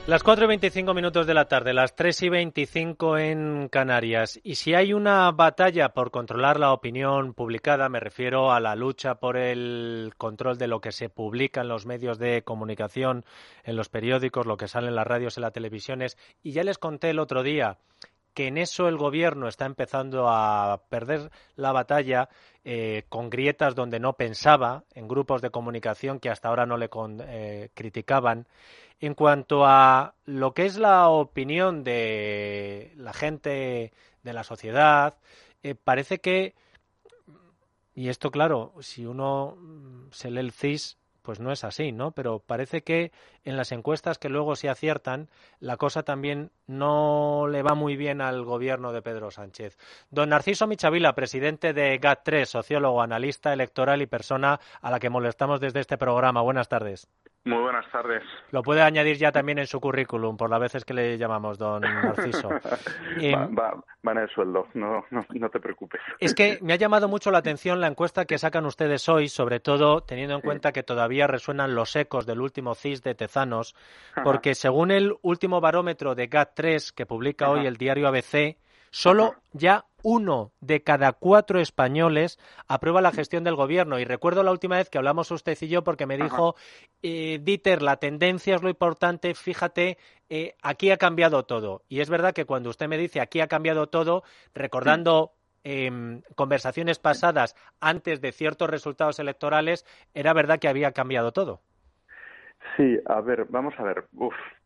Las 4:25 de la tarde, las 3:25 en Canarias. Y si hay una batalla por controlar la opinión publicada, me refiero a la lucha por el control de lo que se publica en los medios de comunicación, en los periódicos, lo que sale en las radios, en las televisiones. Y ya les conté el otro día que en eso el gobierno está empezando a perder la batalla con grietas donde no pensaba, en grupos de comunicación que hasta ahora no le criticaban. En cuanto a lo que es la opinión de la gente, de la sociedad, parece que, y esto claro, si uno se lee el CIS, pues no es así, ¿no? Pero parece que en las encuestas que luego se aciertan, la cosa también no le va muy bien al gobierno de Pedro Sánchez. Don Narciso Michavila, presidente de GAT3, sociólogo, analista electoral y persona a la que molestamos desde este programa. Buenas tardes. Muy buenas tardes. Lo puede añadir ya también en su currículum, por las veces que le llamamos, don Narciso. Va en el sueldo, no te preocupes. Es que me ha llamado mucho la atención la encuesta que sacan ustedes hoy, sobre todo teniendo en Sí. cuenta que todavía resuenan los ecos del último CIS de Tezanos, Ajá. porque según el último barómetro de GAT3 que publica hoy Ajá. el diario ABC, solo Ajá. ya 1 de cada 4 españoles aprueba la gestión del gobierno. Y recuerdo la última vez que hablamos usted y yo porque me Ajá. dijo, Dieter, la tendencia es lo importante, fíjate, aquí ha cambiado todo. Y es verdad que cuando usted me dice aquí ha cambiado todo, recordando conversaciones pasadas antes de ciertos resultados electorales, era verdad que había cambiado todo. Sí, a ver, vamos a ver.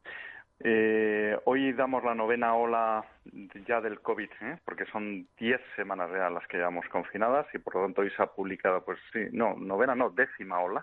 Hoy damos la 9ª ola ya del COVID, porque son 10 semanas ya las que llevamos confinadas y por lo tanto hoy se ha publicado, pues sí, no, 9ª no, 10ª ola.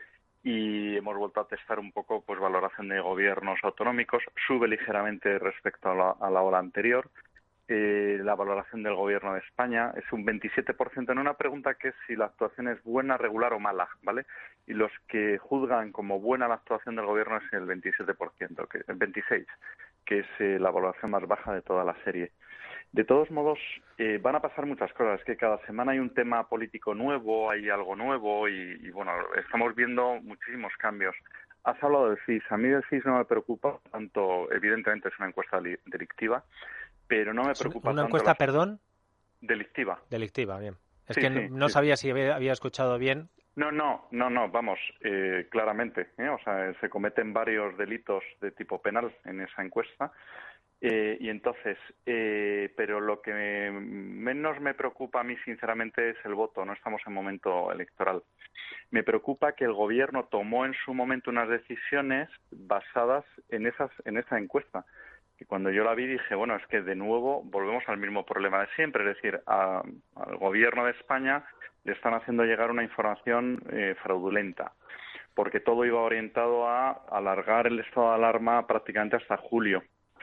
Y hemos vuelto a testar un poco pues valoración de gobiernos autonómicos, sube ligeramente respecto a la ola anterior. La valoración del gobierno de España es un 27% en una pregunta que es si la actuación es buena, regular o mala, ¿vale? Y los que juzgan como buena la actuación del gobierno es el 27%, el 26%, que es la valoración más baja de toda la serie. De todos modos, van a pasar muchas cosas, que cada semana hay un tema político nuevo, hay algo nuevo y bueno, estamos viendo muchísimos cambios. Has hablado del CIS. A mí el CIS no me preocupa tanto, evidentemente es una encuesta delictiva, pero no me ¿Es preocupa una tanto encuesta, perdón? delictiva. Delictiva, bien. Es Sí, que sí, no sí. sabía si había escuchado bien. No, vamos, claramente, o sea, se cometen varios delitos de tipo penal en esa encuesta. Y entonces, pero lo que menos me preocupa a mí, sinceramente, es el voto. No estamos en momento electoral. Me preocupa que el gobierno tomó en su momento unas decisiones basadas en esa encuesta. Y cuando yo la vi dije, bueno, es que de nuevo volvemos al mismo problema de siempre. Es decir, al gobierno de España le están haciendo llegar una información fraudulenta, porque todo iba orientado a alargar el estado de alarma prácticamente hasta julio.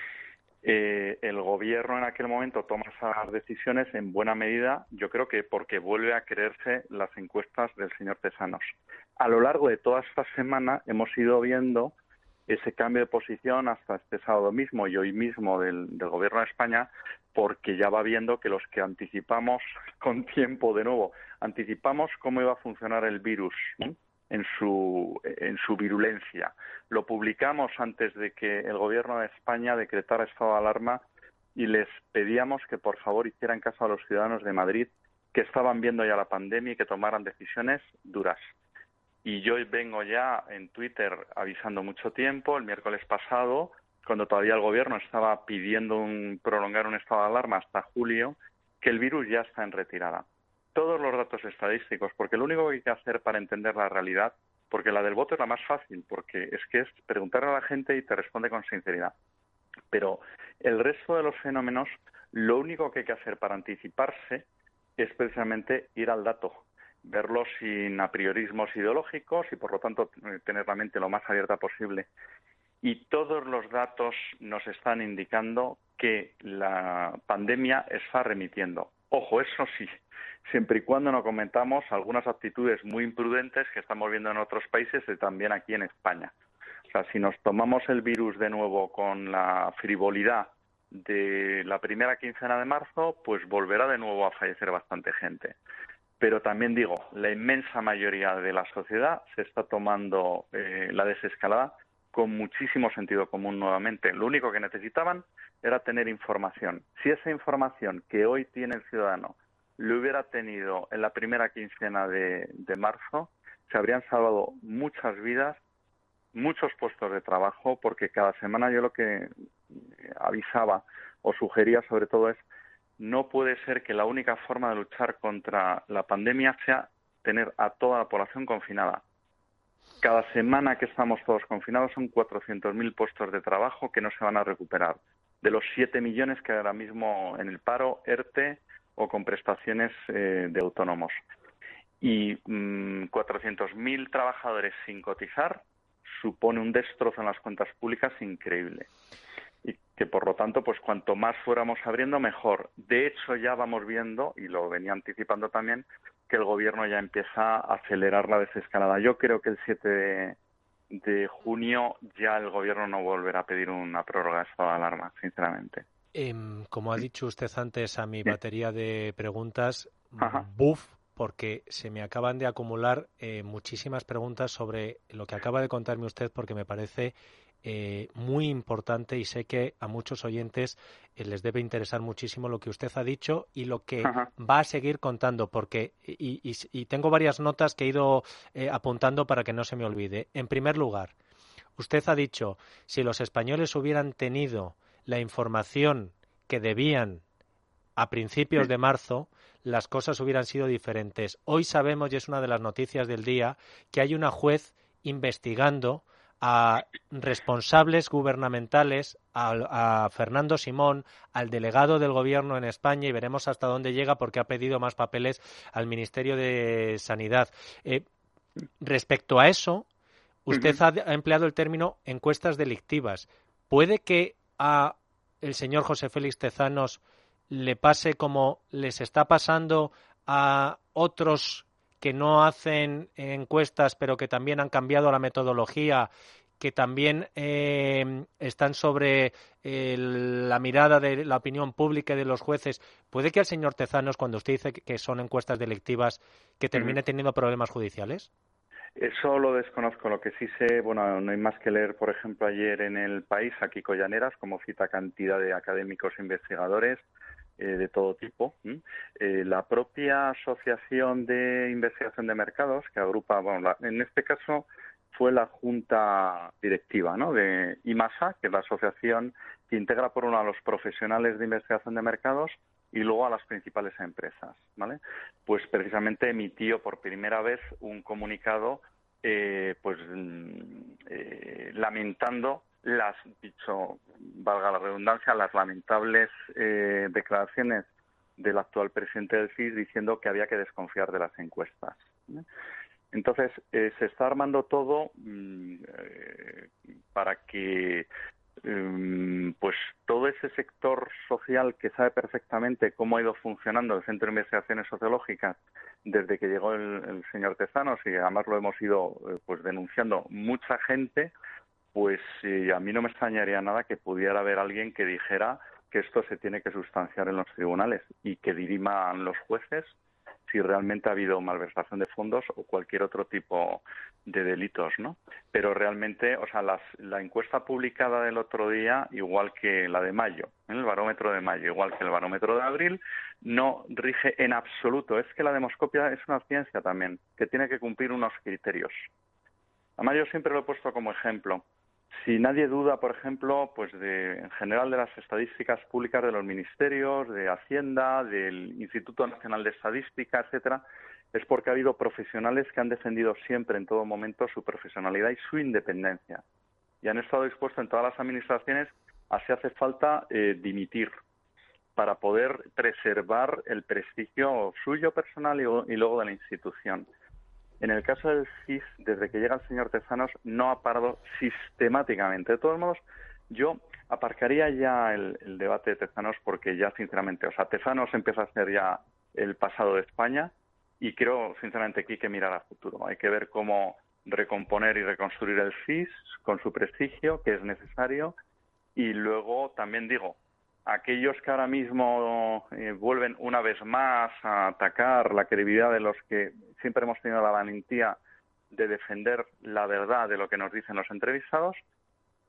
El gobierno en aquel momento toma esas decisiones en buena medida, yo creo que porque vuelve a creerse las encuestas del señor Tezanos. A lo largo de toda esta semana hemos ido viendo ese cambio de posición hasta este sábado mismo y hoy mismo del gobierno de España, porque ya va viendo que los que anticipamos con tiempo, de nuevo, anticipamos cómo iba a funcionar el virus, ¿no?, en su virulencia. Lo publicamos antes de que el gobierno de España decretara estado de alarma y les pedíamos que por favor hicieran caso a los ciudadanos de Madrid que estaban viendo ya la pandemia y que tomaran decisiones duras. Y yo vengo ya en Twitter avisando mucho tiempo, el miércoles pasado, cuando todavía el gobierno estaba pidiendo prolongar un estado de alarma hasta julio, que el virus ya está en retirada. Todos los datos estadísticos, porque lo único que hay que hacer para entender la realidad, porque la del voto es la más fácil, porque es preguntarle a la gente y te responde con sinceridad. Pero el resto de los fenómenos, lo único que hay que hacer para anticiparse es precisamente ir al dato, verlo sin apriorismos ideológicos y, por lo tanto, tener la mente lo más abierta posible. Y todos los datos nos están indicando que la pandemia está remitiendo. Ojo, eso sí, siempre y cuando no cometamos algunas actitudes muy imprudentes que estamos viendo en otros países y también aquí en España. O sea, si nos tomamos el virus de nuevo con la frivolidad de la primera quincena de marzo, pues volverá de nuevo a fallecer bastante gente. Pero también digo, la inmensa mayoría de la sociedad se está tomando la desescalada con muchísimo sentido común nuevamente. Lo único que necesitaban era tener información. Si esa información que hoy tiene el ciudadano lo hubiera tenido en la primera quincena de marzo, se habrían salvado muchas vidas, muchos puestos de trabajo, porque cada semana yo lo que avisaba o sugería sobre todo es: no puede ser que la única forma de luchar contra la pandemia sea tener a toda la población confinada. Cada semana que estamos todos confinados son 400.000 puestos de trabajo que no se van a recuperar, de los 7 millones que hay ahora mismo en el paro, ERTE o con prestaciones de autónomos. Y 400.000 trabajadores sin cotizar supone un destrozo en las cuentas públicas increíble. Y que, por lo tanto, pues cuanto más fuéramos abriendo, mejor. De hecho, ya vamos viendo, y lo venía anticipando también, que el Gobierno ya empieza a acelerar la desescalada. Yo creo que el 7 de junio ya el Gobierno no volverá a pedir una prórroga de estado de alarma, sinceramente. Como ha dicho usted antes a mi Bien. batería de preguntas, Ajá. buf, porque se me acaban de acumular muchísimas preguntas sobre lo que acaba de contarme usted, porque me parece muy importante y sé que a muchos oyentes les debe interesar muchísimo lo que usted ha dicho y lo que Ajá. va a seguir contando, porque y tengo varias notas que he ido apuntando para que no se me olvide. En primer lugar, usted ha dicho, si los españoles hubieran tenido la información que debían a principios Sí. de marzo, las cosas hubieran sido diferentes. Hoy sabemos, y es una de las noticias del día, que hay una juez investigando a responsables gubernamentales, a Fernando Simón, al delegado del Gobierno en España, y veremos hasta dónde llega porque ha pedido más papeles al Ministerio de Sanidad. Respecto a eso, usted Ujú. ha empleado el término encuestas delictivas. ¿Puede que a el señor José Félix Tezanos le pase como les está pasando a otros que no hacen encuestas, pero que también han cambiado la metodología, que también están sobre la mirada de la opinión pública y de los jueces? ¿Puede que al señor Tezanos, cuando usted dice que son encuestas delictivas, que Ujú. termine teniendo problemas judiciales? Eso lo desconozco. Lo que sí sé, bueno, no hay más que leer, por ejemplo, ayer en El País a Kiko Llaneras, como cita cantidad de académicos e investigadores de todo tipo. La propia Asociación de Investigación de Mercados, que agrupa, bueno, en este caso fue la junta directiva, ¿no?, de IMASA, que es la asociación que integra por uno a los profesionales de investigación de mercados y luego a las principales empresas, ¿vale? Pues precisamente emitió por primera vez un comunicado lamentando dicho, valga la redundancia, las lamentables declaraciones del actual presidente del CIS diciendo que había que desconfiar de las encuestas, ¿no? Entonces, se está armando todo para que pues todo ese sector social que sabe perfectamente cómo ha ido funcionando el Centro de Investigaciones Sociológicas desde que llegó el señor Tezanos, y además lo hemos ido pues denunciando mucha gente, pues a mí no me extrañaría nada que pudiera haber alguien que dijera que esto se tiene que sustanciar en los tribunales y que diriman los jueces si realmente ha habido malversación de fondos o cualquier otro tipo de delitos, ¿no? Pero realmente, o sea, la encuesta publicada del otro día, igual que la de mayo, el barómetro de mayo, igual que el barómetro de abril, no rige en absoluto. Es que la demoscopia es una ciencia también, que tiene que cumplir unos criterios. Además, yo siempre lo he puesto como ejemplo. Si nadie duda, por ejemplo, pues en general de las estadísticas públicas de los ministerios, de Hacienda, del Instituto Nacional de Estadística, etcétera, es porque ha habido profesionales que han defendido siempre, en todo momento, su profesionalidad y su independencia. Y han estado dispuestos en todas las administraciones a, si hace falta, dimitir para poder preservar el prestigio suyo personal y luego de la institución. En el caso del CIS, desde que llega el señor Tezanos, no ha parado sistemáticamente. De todos modos, yo aparcaría ya el debate de Tezanos porque ya, sinceramente, o sea, Tezanos empieza a ser ya el pasado de España y creo, sinceramente, que hay que mirar a futuro. Hay que ver cómo recomponer y reconstruir el CIS con su prestigio, que es necesario, y luego también digo, aquellos que ahora mismo vuelven una vez más a atacar la credibilidad de los que siempre hemos tenido la valentía de defender la verdad de lo que nos dicen los entrevistados,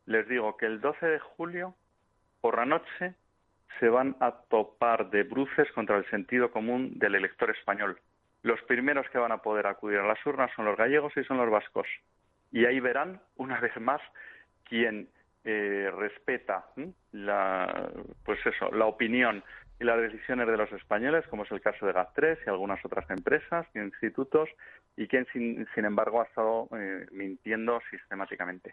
les digo que el 12 de julio, por la noche, se van a topar de bruces contra el sentido común del elector español. Los primeros que van a poder acudir a las urnas son los gallegos y son los vascos. Y ahí verán, una vez más, quién respeta la opinión y las decisiones de los españoles, como es el caso de GAT3 y algunas otras empresas y institutos, y quién, sin embargo, ha estado mintiendo sistemáticamente.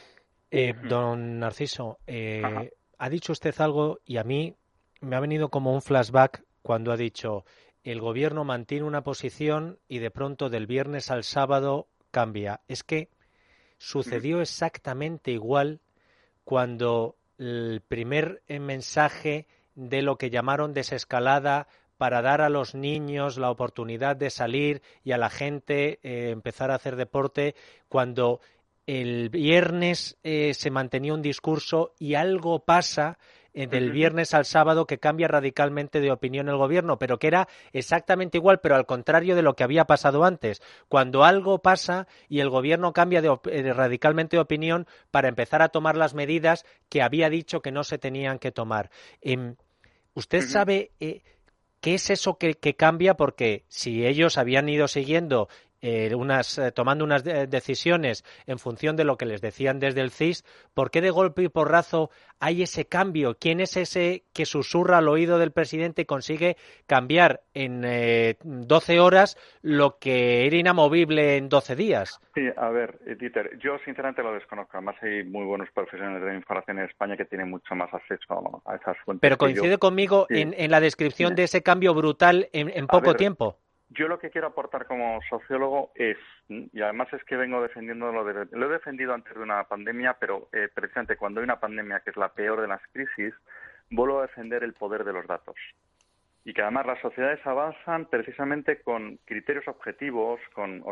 Don Narciso, ha dicho usted algo y a mí me ha venido como un flashback cuando ha dicho el gobierno mantiene una posición y de pronto del viernes al sábado cambia. Es que sucedió exactamente igual cuando el primer mensaje de lo que llamaron desescalada para dar a los niños la oportunidad de salir y a la gente empezar a hacer deporte, cuando el viernes se mantenía un discurso y algo pasa del viernes al sábado que cambia radicalmente de opinión el gobierno, pero que era exactamente igual, pero al contrario de lo que había pasado antes. Cuando algo pasa y el gobierno cambia radicalmente de opinión para empezar a tomar las medidas que había dicho que no se tenían que tomar. ¿Usted sabe qué es eso que cambia? Porque si ellos habían ido siguiendo tomando unas decisiones en función de lo que les decían desde el CIS, ¿por qué de golpe y porrazo hay ese cambio? ¿Quién es ese que susurra al oído del presidente y consigue cambiar en 12 horas lo que era inamovible en 12 días? Sí, a ver, Dieter, yo sinceramente lo desconozco. Además hay muy buenos profesionales de información en España que tienen mucho más acceso a esas fuentes. Pero coincide conmigo Sí, en la descripción de ese cambio brutal en poco tiempo. Yo lo que quiero aportar como sociólogo es, y además es que vengo defendiendo lo he defendido antes de una pandemia, pero precisamente cuando hay una pandemia que es la peor de las crisis, vuelvo a defender el poder de los datos. Y que además las sociedades avanzan precisamente con criterios objetivos,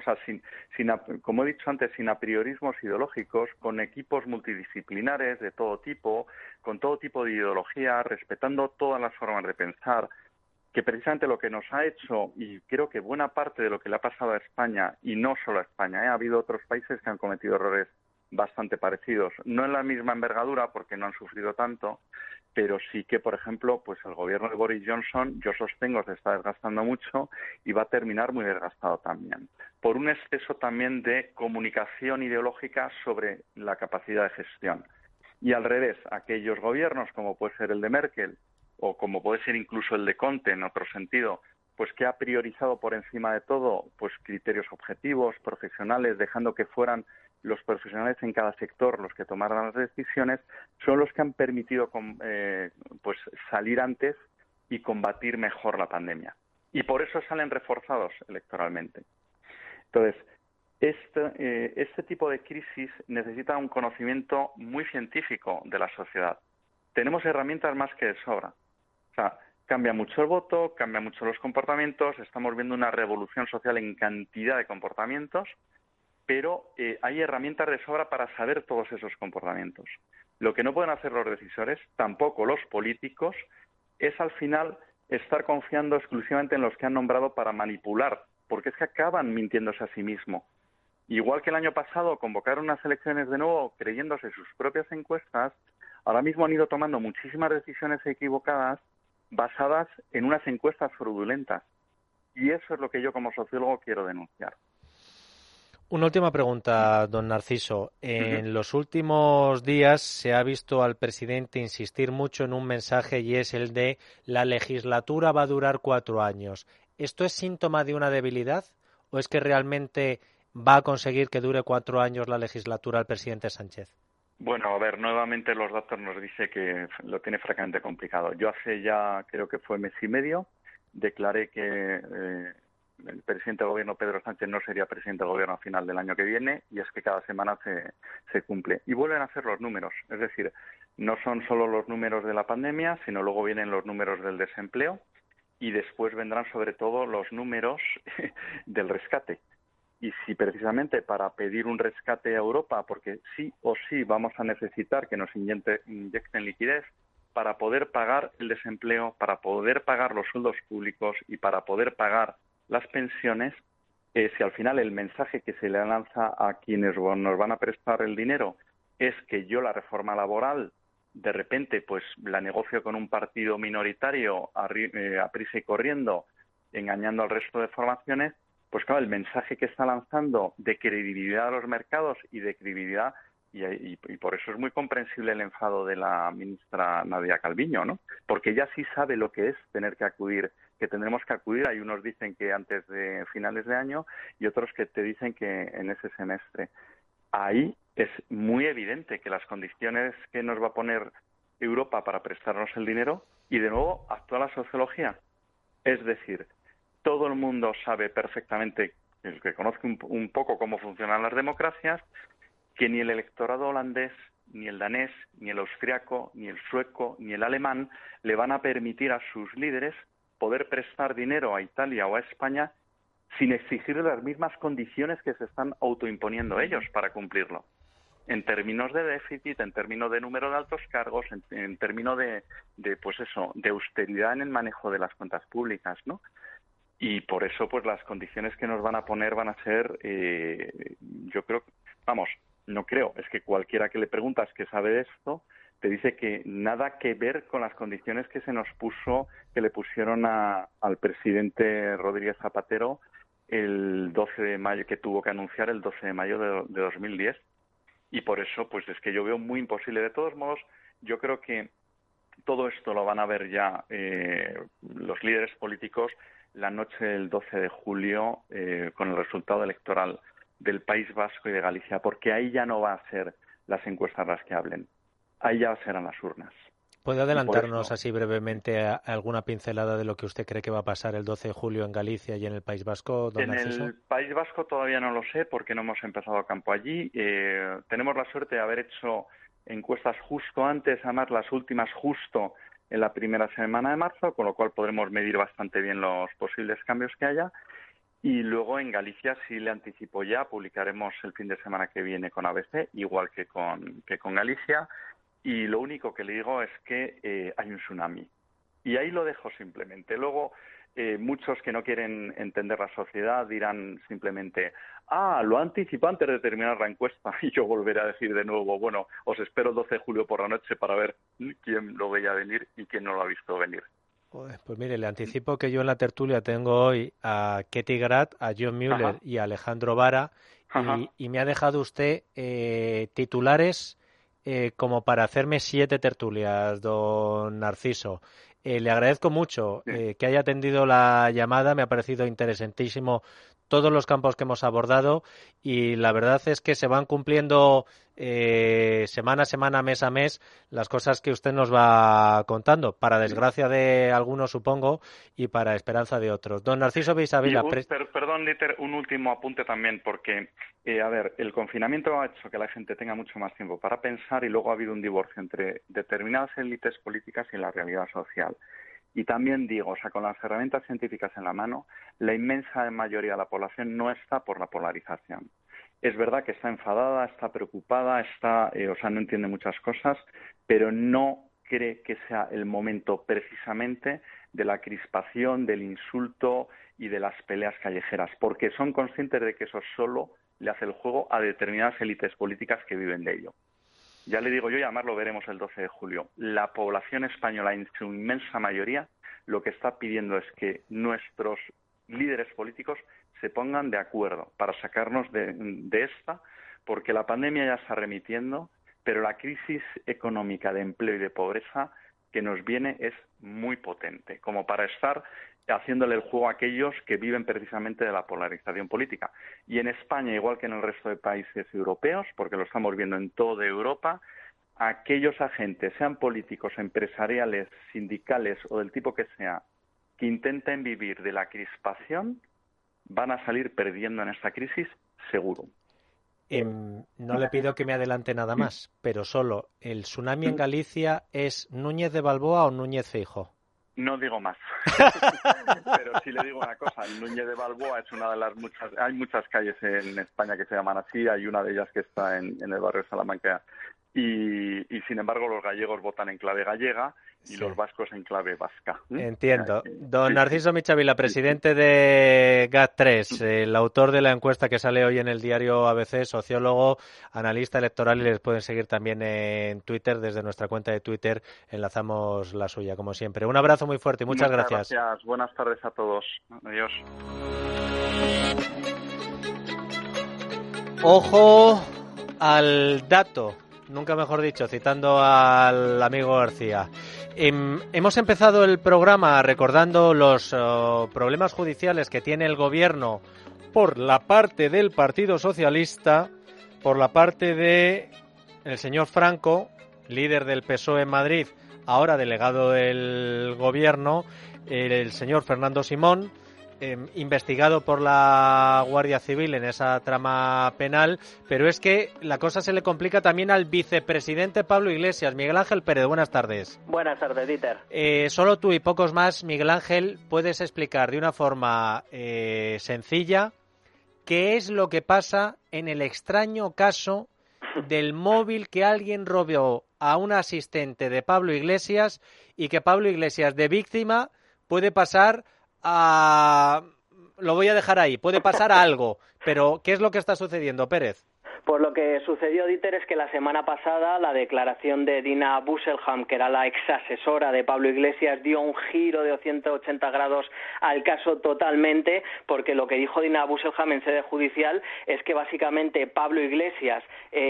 como he dicho antes, sin apriorismos ideológicos, con equipos multidisciplinares de todo tipo, con todo tipo de ideología, respetando todas las formas de pensar, que precisamente lo que nos ha hecho, y creo que buena parte de lo que le ha pasado a España, y no solo a España, ha habido otros países que han cometido errores bastante parecidos, no en la misma envergadura porque no han sufrido tanto, pero sí que, por ejemplo, pues el gobierno de Boris Johnson, yo sostengo, se está desgastando mucho y va a terminar muy desgastado también, por un exceso también de comunicación ideológica sobre la capacidad de gestión. Y al revés, aquellos gobiernos, como puede ser el de Merkel, o como puede ser incluso el de Conte en otro sentido, pues que ha priorizado por encima de todo pues criterios objetivos, profesionales, dejando que fueran los profesionales en cada sector los que tomaran las decisiones, son los que han permitido pues salir antes y combatir mejor la pandemia. Y por eso salen reforzados electoralmente. Entonces, este tipo de crisis necesita un conocimiento muy científico de la sociedad. Tenemos herramientas más que de sobra. O sea, cambia mucho el voto, cambia mucho los comportamientos, estamos viendo una revolución social en cantidad de comportamientos, pero hay herramientas de sobra para saber todos esos comportamientos. Lo que no pueden hacer los decisores, tampoco los políticos, es al final estar confiando exclusivamente en los que han nombrado para manipular, porque es que acaban mintiéndose a sí mismos. Igual que el año pasado convocaron unas elecciones de nuevo creyéndose sus propias encuestas, ahora mismo han ido tomando muchísimas decisiones equivocadas basadas en unas encuestas fraudulentas. Y eso es lo que yo como sociólogo quiero denunciar. Una última pregunta, don Narciso. En los últimos días se ha visto al presidente insistir mucho en un mensaje y es el de la legislatura va a durar 4 años. ¿Esto es síntoma de una debilidad o es que realmente va a conseguir que dure 4 años la legislatura el presidente Sánchez? Bueno, a ver, nuevamente los datos nos dicen que lo tiene francamente complicado. Yo hace ya, creo que fue mes y medio, declaré que el presidente del gobierno, Pedro Sánchez, no sería presidente del gobierno a final del año que viene, y es que cada semana se cumple. Y vuelven a ser los números, es decir, no son solo los números de la pandemia, sino luego vienen los números del desempleo y después vendrán sobre todo los números del rescate. Y si precisamente para pedir un rescate a Europa, porque sí o sí vamos a necesitar que nos inyecten liquidez para poder pagar el desempleo, para poder pagar los sueldos públicos y para poder pagar las pensiones, si al final el mensaje que se le lanza a quienes nos van a prestar el dinero es que yo la reforma laboral de repente pues la negocio con un partido minoritario a prisa y corriendo, engañando al resto de formaciones, pues claro, el mensaje que está lanzando de credibilidad a los mercados y de credibilidad, y por eso es muy comprensible el enfado de la ministra Nadia Calviño, ¿no? Porque ella sí sabe lo que es tener que acudir, que tendremos que acudir. Hay unos dicen que antes de finales de año y otros que te dicen que en ese semestre. Ahí es muy evidente que las condiciones que nos va a poner Europa para prestarnos el dinero, y de nuevo actúa la sociología. Es decir, todo el mundo sabe perfectamente, el que conoce un poco cómo funcionan las democracias, que ni el electorado holandés, ni el danés, ni el austriaco, ni el sueco, ni el alemán le van a permitir a sus líderes poder prestar dinero a Italia o a España sin exigir las mismas condiciones que se están autoimponiendo ellos para cumplirlo. En términos de déficit, en términos de número de altos cargos, en términos de austeridad en el manejo de las cuentas públicas, ¿no? Y por eso, pues las condiciones que nos van a poner van a ser, yo creo, no creo, es que cualquiera que le preguntas que sabe de esto, te dice que nada que ver con las condiciones que le pusieron al presidente Rodríguez Zapatero el 12 de mayo, que tuvo que anunciar el 12 de mayo de 2010. Y por eso, pues es que yo veo muy imposible. De todos modos, yo creo que todo esto lo van a ver ya los líderes políticos la noche del 12 de julio con el resultado electoral del País Vasco y de Galicia, porque ahí ya no va a ser las encuestas las que hablen, ahí ya serán las urnas. ¿Puede adelantarnos así brevemente alguna pincelada de lo que usted cree que va a pasar el 12 de julio en Galicia y en el País Vasco, don Narciso? En el País Vasco todavía no lo sé porque no hemos empezado a campo allí. Tenemos la suerte de haber hecho encuestas justo antes, además las últimas justo en la primera semana de marzo, con lo cual podremos medir bastante bien los posibles cambios que haya. Y luego en Galicia, sí le anticipo ya, publicaremos el fin de semana que viene con ABC, igual que con Galicia. Y lo único que le digo es que hay un tsunami. Y ahí lo dejo simplemente. Luego, muchos que no quieren entender la sociedad dirán simplemente, lo anticipó antes de terminar la encuesta. Y yo volveré a decir de nuevo, bueno, os espero el 12 de julio por la noche para ver quién lo veía venir y quién no lo ha visto venir. Pues mire, le anticipo que yo en la tertulia tengo hoy a Ketty Grad, a John Mueller y a Alejandro Vara, y me ha dejado usted titulares como para hacerme 7 tertulias, don Narciso. Le agradezco mucho que haya atendido la llamada, me ha parecido interesantísimo todos los campos que hemos abordado y la verdad es que se van cumpliendo semana a semana, mes a mes, las cosas que usted nos va contando, para desgracia de algunos, supongo, y para esperanza de otros. Don Narciso Beisavila. Perdón, Dieter, un último apunte también, porque, el confinamiento ha hecho que la gente tenga mucho más tiempo para pensar y luego ha habido un divorcio entre determinadas élites políticas y la realidad social. Y también digo, con las herramientas científicas en la mano, la inmensa mayoría de la población no está por la polarización. Es verdad que está enfadada, está preocupada, no entiende muchas cosas, pero no cree que sea el momento precisamente de la crispación, del insulto y de las peleas callejeras, porque son conscientes de que eso solo le hace el juego a determinadas élites políticas que viven de ello. Ya le digo yo, y además lo veremos el 12 de julio, la población española en su inmensa mayoría lo que está pidiendo es que nuestros líderes políticos se pongan de acuerdo para sacarnos de esta, porque la pandemia ya está remitiendo, pero la crisis económica de empleo y de pobreza que nos viene es muy potente, como para estar haciéndole el juego a aquellos que viven precisamente de la polarización política. Y en España, igual que en el resto de países europeos, porque lo estamos viendo en toda Europa, aquellos agentes, sean políticos, empresariales, sindicales o del tipo que sea, que intenten vivir de la crispación, van a salir perdiendo en esta crisis, seguro. No le pido que me adelante nada más, pero solo, ¿el tsunami en Galicia es Núñez de Balboa o Núñez Feijóo? No digo más, pero sí le digo una cosa, Núñez de Balboa es una de las hay muchas calles en España que se llaman así, hay una de ellas que está en el barrio de Salamanca y sin embargo los gallegos votan en clave gallega y Sí. los vascos en clave vasca. Entiendo. O sea, Don sí, Narciso Michavila, sí, sí. presidente de GAT3, el autor de la encuesta que sale hoy en el diario ABC, sociólogo, analista electoral, y les pueden seguir también en Twitter. Desde nuestra cuenta de Twitter enlazamos la suya, como siempre. Un abrazo muy fuerte y muchas Muchas gracias. gracias. Buenas tardes a todos. Adiós. Ojo al dato, nunca mejor dicho, citando al amigo García. Hemos empezado el programa recordando los problemas judiciales que tiene el gobierno por la parte del Partido Socialista, por la parte de el señor Franco, líder del PSOE en Madrid, ahora delegado del gobierno, el señor Fernando Simón, investigado por la Guardia Civil en esa trama penal, pero es que la cosa se le complica también al vicepresidente Pablo Iglesias. Miguel Ángel Pérez, buenas tardes. Buenas tardes, Dieter. Solo tú y pocos más, Miguel Ángel, puedes explicar de una forma sencilla qué es lo que pasa en el extraño caso del móvil que alguien robó a un asistente de Pablo Iglesias y que Pablo Iglesias, de víctima, puede pasar a... Lo voy a dejar ahí, puede pasar a algo, pero ¿qué es lo que está sucediendo, Pérez? Pues lo que sucedió, Dieter, es que la semana pasada la declaración de Dina Busselham, que era la exasesora de Pablo Iglesias, dio un giro de 180 grados al caso totalmente, porque lo que dijo Dina Busselham en sede judicial es que básicamente Pablo Iglesias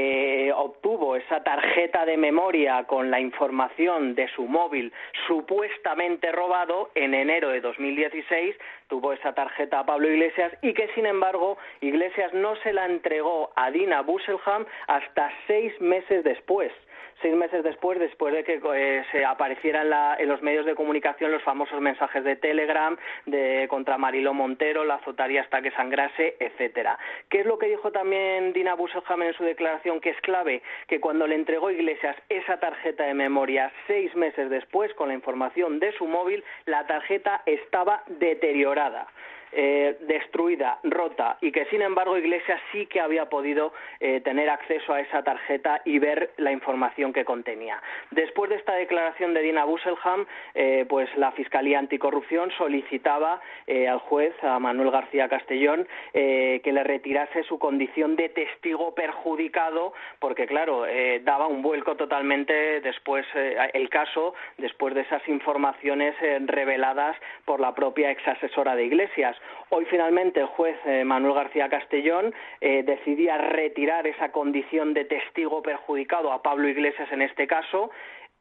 obtuvo esa tarjeta de memoria con la información de su móvil supuestamente robado en enero de 2016, tuvo esa tarjeta a Pablo Iglesias y que, sin embargo, Iglesias no se la entregó a Dina Busselham hasta 6 meses después. 6 meses después de que se aparecieran en los medios de comunicación los famosos mensajes de Telegram contra Mariló Montero, la azotaría hasta que sangrase, etcétera. ¿Qué es lo que dijo también Dina Busselham en su declaración, que es clave? Que cuando le entregó Iglesias esa tarjeta de memoria 6 meses después, con la información de su móvil, la tarjeta estaba deteriorada. Destruida, rota, y que sin embargo Iglesias sí que había podido tener acceso a esa tarjeta y ver la información que contenía. Después de esta declaración de Dina Busselham, pues la Fiscalía Anticorrupción solicitaba al juez, a Manuel García Castellón, que le retirase su condición de testigo perjudicado, porque claro, daba un vuelco totalmente después el caso, después de esas informaciones reveladas por la propia exasesora de Iglesias. Hoy finalmente el juez Manuel García Castellón decidía retirar esa condición de testigo perjudicado a Pablo Iglesias en este caso.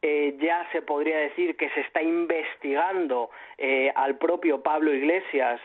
Ya se podría decir que se está investigando al propio Pablo Iglesias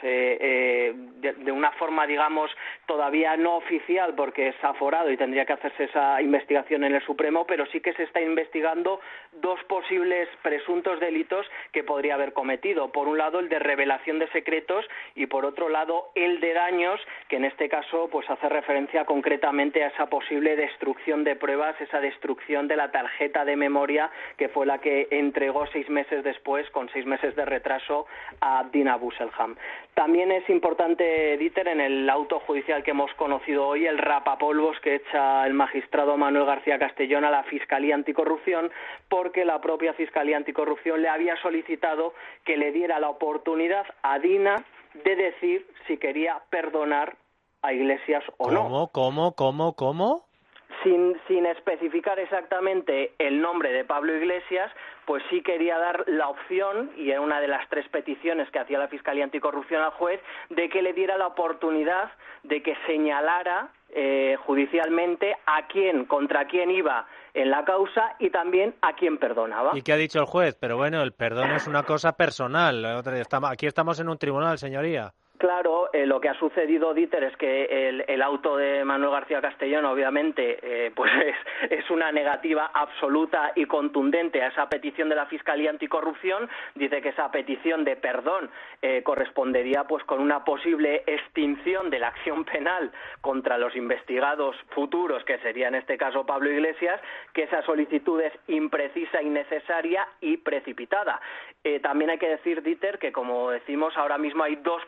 de una forma, digamos, todavía no oficial, porque es aforado y tendría que hacerse esa investigación en el Supremo, pero sí que se está investigando 2 posibles presuntos delitos que podría haber cometido. Por un lado, el de revelación de secretos, y por otro lado, el de daños, que en este caso pues hace referencia concretamente a esa posible destrucción de pruebas, esa destrucción de la tarjeta de memoria que fue la que entregó 6 meses después, con 6 meses de retraso, a Dina Busselham. También es importante, Dieter, en el auto judicial que hemos conocido hoy, el rapapolvos que echa el magistrado Manuel García Castellón a la Fiscalía Anticorrupción, porque la propia Fiscalía Anticorrupción le había solicitado que le diera la oportunidad a Dina de decir si quería perdonar a Iglesias o no. ¿Cómo? Sin especificar exactamente el nombre de Pablo Iglesias, pues sí quería dar la opción, y era una de las 3 peticiones que hacía la Fiscalía Anticorrupción al juez, de que le diera la oportunidad de que señalara judicialmente contra quién iba en la causa y también a quién perdonaba. ¿Y qué ha dicho el juez? Pero bueno, el perdón es una cosa personal. Aquí estamos en un tribunal, señoría. Claro, lo que ha sucedido, Dieter, es que el auto de Manuel García Castellón, obviamente, pues es una negativa absoluta y contundente a esa petición de la Fiscalía Anticorrupción. Dice que esa petición de perdón correspondería pues con una posible extinción de la acción penal contra los investigados futuros, que sería en este caso Pablo Iglesias, que esa solicitud es imprecisa, innecesaria y precipitada. También hay que decir, Dieter, que como decimos, ahora mismo hay 2 posibles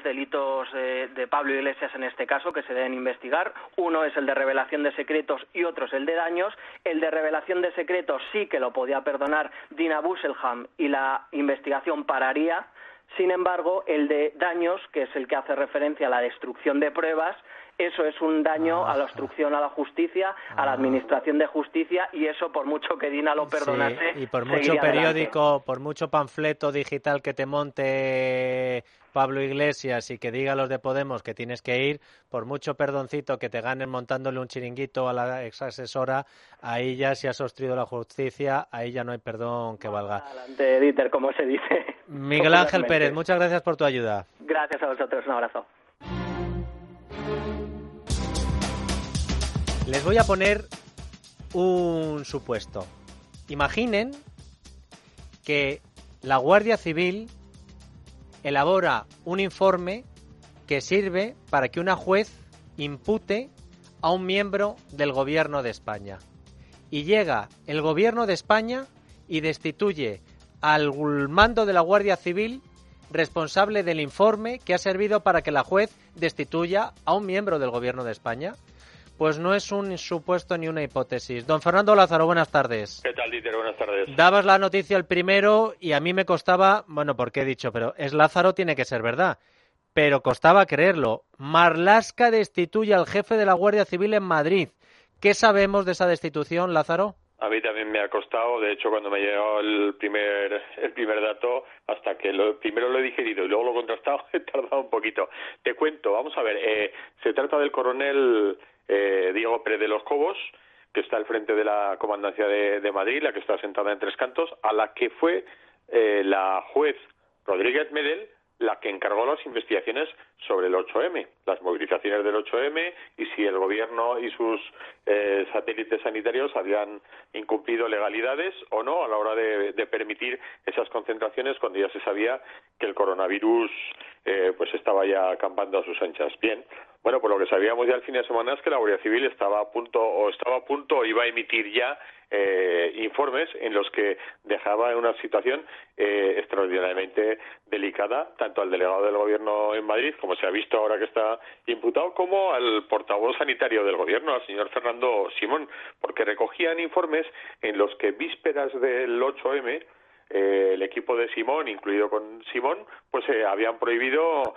tres delitos de Pablo Iglesias en este caso que se deben investigar. Uno es el de revelación de secretos y otro es el de daños. El de revelación de secretos sí que lo podía perdonar Dina Busselham y la investigación pararía. Sin embargo, el de daños, que es el que hace referencia a la destrucción de pruebas, eso es un daño a la obstrucción a la justicia, a la administración de justicia, y eso, por mucho que Dina lo perdonase, y por mucho periódico, adelante. Por mucho panfleto digital que te monte Pablo Iglesias y que diga a los de Podemos que tienes que ir, por mucho perdoncito que te ganen montándole un chiringuito a la ex asesora, ahí ya si has obstruido la justicia, ahí ya no hay perdón que valga. Adelante, Dieter, como se dice. Miguel Ángel Pérez, muchas gracias por tu ayuda. Gracias a vosotros, un abrazo. Les voy a poner un supuesto. Imaginen que la Guardia Civil elabora un informe que sirve para que una juez impute a un miembro del Gobierno de España. Y llega el Gobierno de España y destituye al mando de la Guardia Civil responsable del informe que ha servido para que la juez destituya a un miembro del Gobierno de España. Pues no es un supuesto ni una hipótesis. Don Fernando Lázaro, buenas tardes. ¿Qué tal, Dieter? Buenas tardes. Dabas la noticia el primero y a mí me costaba, bueno, porque he dicho, pero es Lázaro, tiene que ser verdad. Pero costaba creerlo. Marlaska destituye al jefe de la Guardia Civil en Madrid. ¿Qué sabemos de esa destitución, Lázaro? A mí también me ha costado. De hecho, cuando me llegó el primer dato, hasta que primero lo he digerido y luego lo he contrastado, he tardado un poquito. Te cuento, vamos a ver. Se trata del coronel Diego Pérez de los Cobos, que está al frente de la Comandancia de Madrid, la que está sentada en Tres Cantos, a la que fue la juez Rodríguez Medel la que encargó las investigaciones sobre el 8M, las movilizaciones del 8M y si el gobierno y sus satélites sanitarios habían incumplido legalidades o no a la hora de permitir esas concentraciones cuando ya se sabía que el coronavirus pues estaba ya acampando a sus anchas. Bien, bueno, pues lo que sabíamos ya el fin de semana es que la Guardia Civil estaba a punto o iba a emitir ya informes en los que dejaba en una situación extraordinariamente delicada tanto al delegado del gobierno en Madrid, como se ha visto ahora que está imputado, como al portavoz sanitario del gobierno, al señor Fernando Simón, porque recogían informes en los que vísperas del 8M el equipo de Simón, incluido con Simón, pues habían prohibido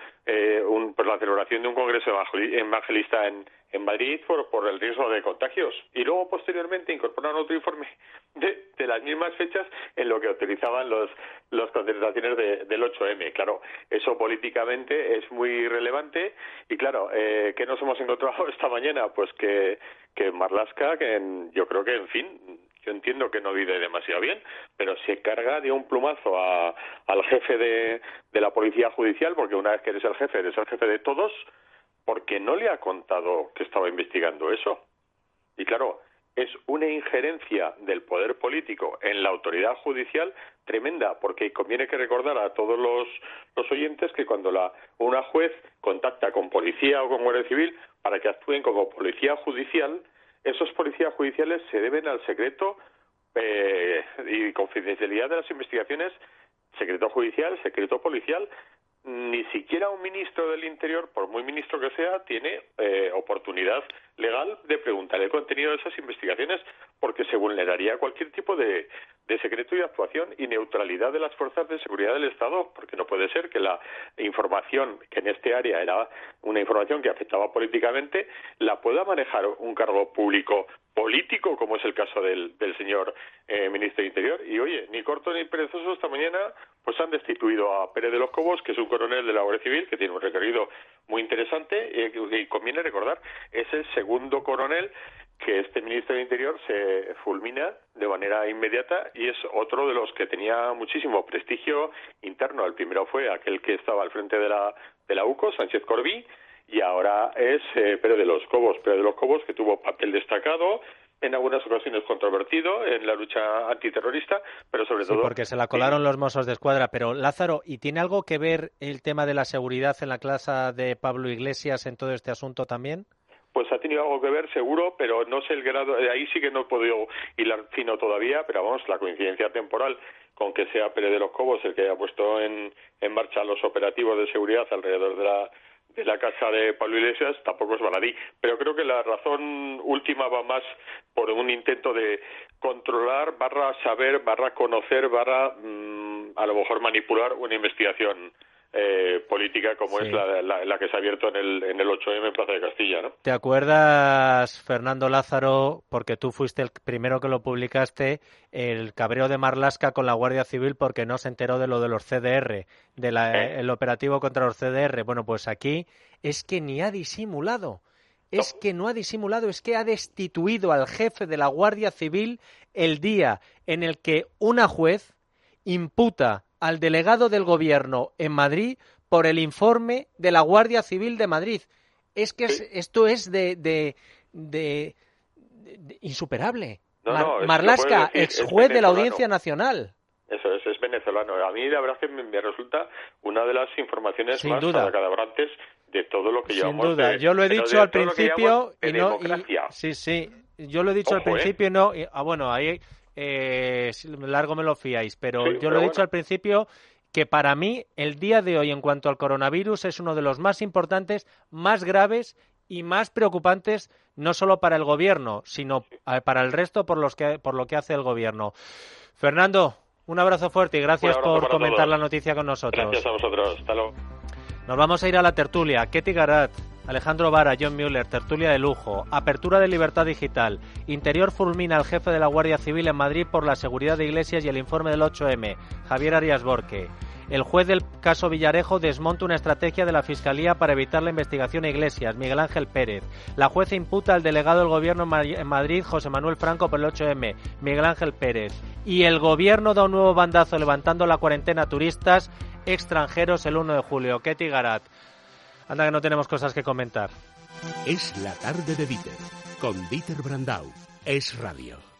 la celebración de un congreso evangelista en Madrid por el riesgo de contagios. Y luego, posteriormente, incorporaron otro informe de las mismas fechas en lo que autorizaban las concentraciones del 8M. Claro, eso políticamente es muy relevante y, claro, ¿qué nos hemos encontrado esta mañana? Pues que Marlaska, yo creo que, en fin, yo entiendo que no vive demasiado bien, pero se carga de un plumazo al jefe de la Policía Judicial, porque una vez que eres el jefe de todos, porque no le ha contado que estaba investigando eso. Y claro, es una injerencia del poder político en la autoridad judicial tremenda, porque conviene que recordar a todos los oyentes que cuando una juez contacta con policía o con Guardia Civil para que actúen como policía judicial, esos policías judiciales se deben al secreto y confidencialidad de las investigaciones, secreto judicial, secreto policial. Ni siquiera un ministro del Interior, por muy ministro que sea, tiene oportunidad legal de preguntar el contenido de esas investigaciones, porque se vulneraría cualquier tipo de secreto y actuación y neutralidad de las fuerzas de seguridad del Estado, porque no puede ser que la información que en este área era una información que afectaba políticamente la pueda manejar un cargo público político, como es el caso del señor ministro de Interior. Y oye, ni corto ni perezoso, esta mañana pues han destituido a Pérez de los Cobos, que es un coronel de la Guardia Civil que tiene un recorrido muy interesante y conviene recordar, es el segundo coronel que este ministro de Interior se fulmina de manera inmediata y es otro de los que tenía muchísimo prestigio interno. El primero fue aquel que estaba al frente de la UCO, Sánchez Corbí, y ahora es Pérez de los Cobos, que tuvo papel destacado, en algunas ocasiones controvertido en la lucha antiterrorista, pero sobre todo... Sí, porque se la colaron los Mossos de Escuadra. Pero, Lázaro, ¿y tiene algo que ver el tema de la seguridad en la casa de Pablo Iglesias en todo este asunto también? pues ha tenido algo que ver, seguro, pero no sé el grado, ahí sí que no he podido hilar fino todavía, pero vamos, la coincidencia temporal con que sea Pérez de los Cobos el que haya puesto en marcha los operativos de seguridad alrededor de la casa de Pablo Iglesias tampoco es baladí, pero creo que la razón última va más por un intento de controlar, saber, conocer, a lo mejor manipular una investigación política como es la que se ha abierto en el 8M en Plaza de Castilla, ¿no? ¿Te acuerdas, Fernando Lázaro, porque tú fuiste el primero que lo publicaste, el cabreo de Marlaska con la Guardia Civil porque no se enteró de lo de los CDR, el operativo contra los CDR? Bueno, pues aquí es que ni ha disimulado. Es que no ha disimulado, es que ha destituido al jefe de la Guardia Civil el día en el que una juez imputa al delegado del Gobierno en Madrid por el informe de la Guardia Civil de Madrid. Es que esto es de insuperable. Marlaska, ex juez de la Audiencia Nacional. Eso es venezolano. A mí la verdad es que me resulta una de las informaciones Sin más duda. acadavantes de todo lo que llevamos. Sin duda. Yo lo he dicho al principio y no. Sí. Yo lo he dicho al principio y no. Bueno, ahí largo me lo fiáis, pero yo lo he dicho al principio que para mí el día de hoy en cuanto al coronavirus es uno de los más importantes, más graves y más preocupantes, no solo para el gobierno, sino para el resto por lo que hace el gobierno. Fernando, un abrazo fuerte y gracias por comentar la noticia con nosotros. Gracias a vosotros. Hasta luego. Nos vamos a ir a la tertulia. Ketty Garat, Alejandro Vara, John Mueller, tertulia de lujo, apertura de Libertad Digital, Interior fulmina al jefe de la Guardia Civil en Madrid por la seguridad de Iglesias y el informe del 8M, Javier Arias Borque. El juez del caso Villarejo desmonta una estrategia de la Fiscalía para evitar la investigación a Iglesias, Miguel Ángel Pérez. La jueza imputa al delegado del Gobierno en Madrid, José Manuel Franco, por el 8M, Miguel Ángel Pérez. Y el Gobierno da un nuevo bandazo levantando la cuarentena a turistas extranjeros el 1 de julio. Ketty Garat. Anda que no tenemos cosas que comentar. Es la tarde de Dieter, con Dieter Brandau. Es Radio.